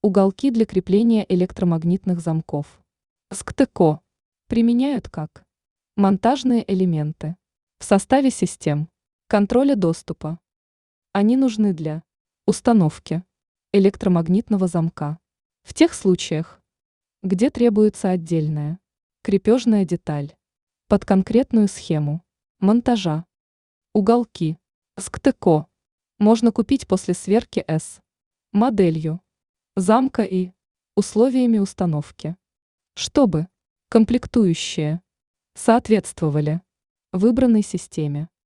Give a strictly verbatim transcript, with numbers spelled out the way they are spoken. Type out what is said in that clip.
Уголки для крепления электромагнитных замков. СКТЭКО применяют как монтажные элементы в составе систем контроля доступа. Они нужны для установки электромагнитного замка в тех случаях, где требуется отдельная крепежная деталь под конкретную схему монтажа. Уголки СКТЭКО можно купить после сверки с моделью замка и условиями установки, чтобы комплектующие соответствовали выбранной системе.